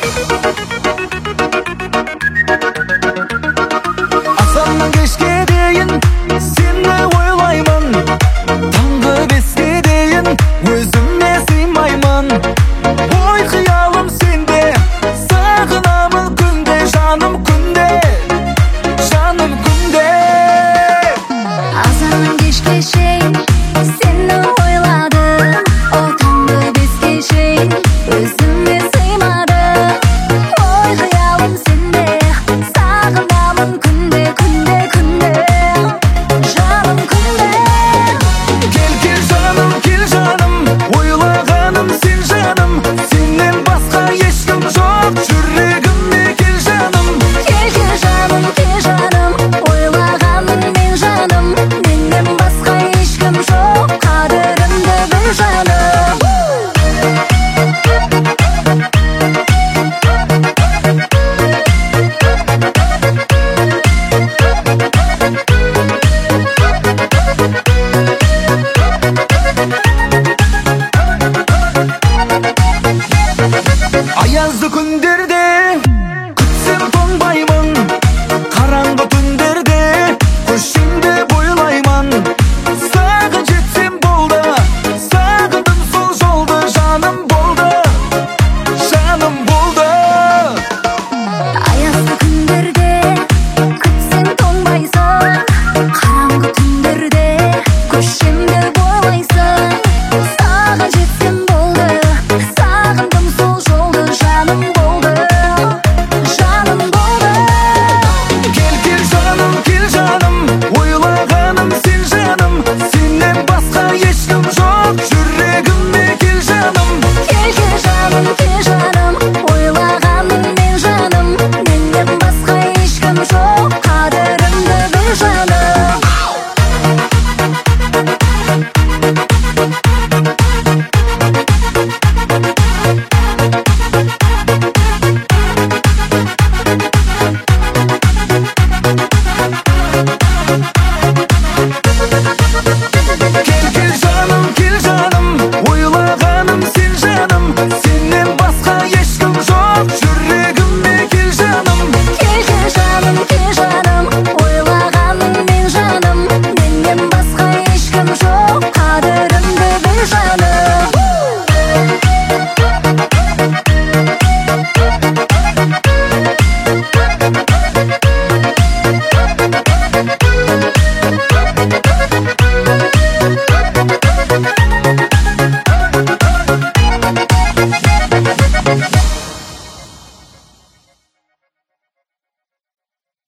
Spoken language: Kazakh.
Akşamdan kешке дейін сені ойлаймын, таңғы 5-ке дейін өзіме сыймаймын. Ой, қиялым сенде, сағынамын күнде, жаным күнде, жаным күнде. Akşamdan kешке шейін сені ойладым, о таңғы 5-ке шейін өзіме сыймадым. Ой, қиялым сенде, сағынамын күнде, күнде, күнде, жаным күнде. Кел жаным, ойлағаным сен жаным, сенен басқа ешкім жоқ жүрегімде. Кел жаным, жаным, ойлағаным мен жаным, менен басқа ешкім жоқ, қадірімді біл жаным. аязды күндерде күтсем тоңбаймын, қараңғы түндерде көшеңде бойлаймын. Саған жетсем болды, сағындым сол жолды, жаным болды, жаным болды. Аязды күндерде күтсең тоңбайсың, қараңғы түндерде көшемді бойлайсың. Саған жетсем болды, сағындым сол жолды, жаным болды, жаным болды. Кел жаным, ойлағаным сен жаным, сенен басқа ешкім жоқ жүрегімде. Кел жаным, жаным, ойлағаным мен жаным, менен басқа ешкім жоқ, қадірімді біл жаным. кел жаным, ойлағаным сен жаным, сенен басқа ешкім жоқ жүрегімде. Кел жаным, жаным, ойлағаным мен жаным, менен басқа ешкім жоқ, қадірімді біл жаным.